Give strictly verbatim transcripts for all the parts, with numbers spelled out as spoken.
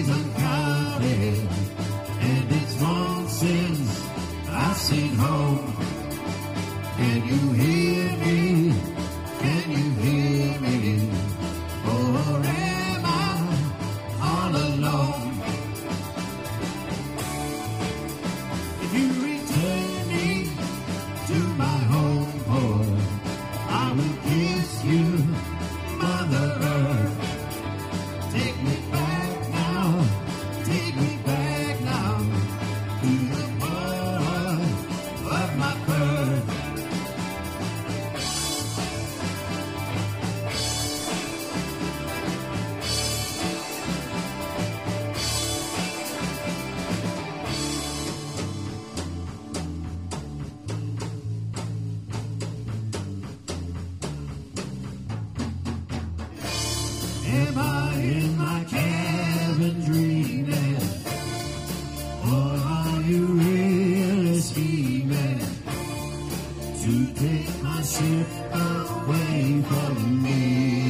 days uncounted, and it's long since I've seen home. Can you hear me? Can you hear me? Or am I all alone? If you return me to my home, boy, I will kiss you, Mother Earth. Take me back now, take me back now to the birth of my birth. Am I in my cabin dreaming, or are you really scheming to take my ship away from me?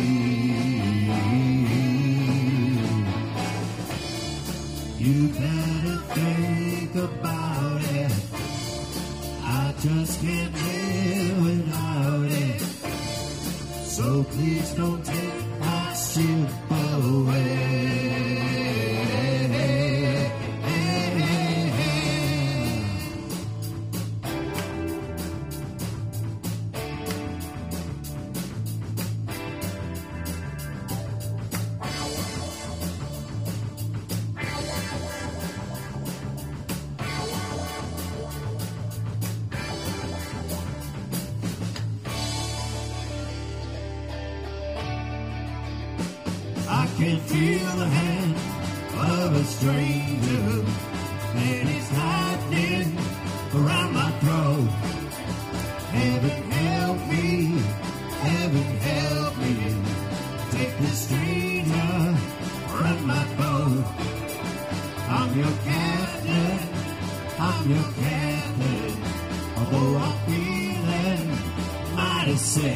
You better think about it. I just can't live without it. So please don't take my ship away. I can feel the hand of a stranger, and it's tightening around my throat. Heaven help me, heaven help me, take this stranger from my boat. I'm your captain, I'm your captain, although I'm feeling mighty sick.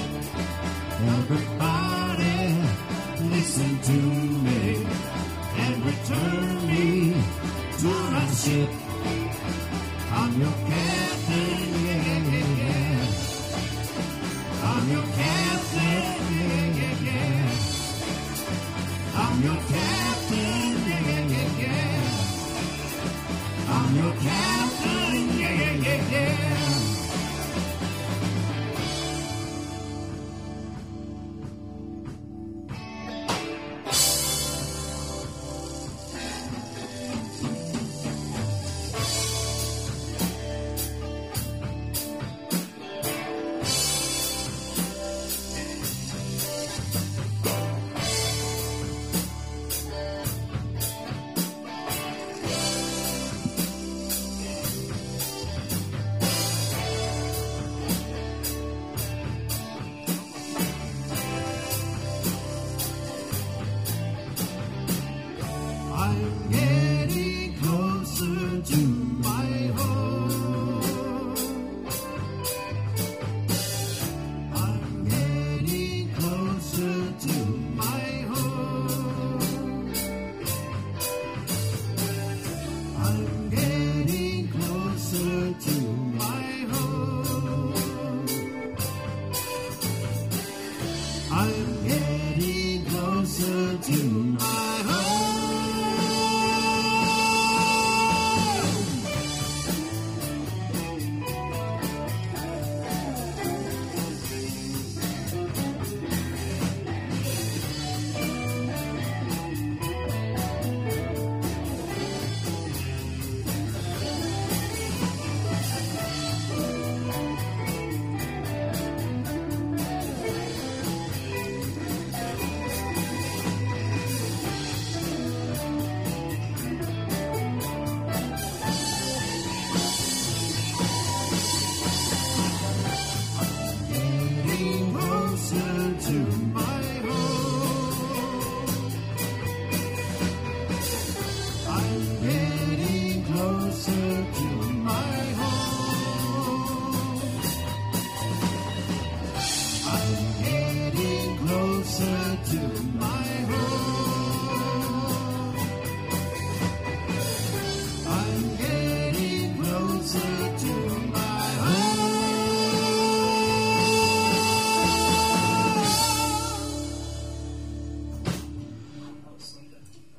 Everybody listen to me and return me to my ship. I'm your captain, yeah, yeah, yeah. I'm your captain, yeah, yeah, yeah. I'm your captain, yeah, yeah, yeah. I'm your captain, yeah, yeah, yeah. I'm getting closer to my home. I'm getting closer to my home. I'm getting closer to my home. I'm getting closer to my home. To my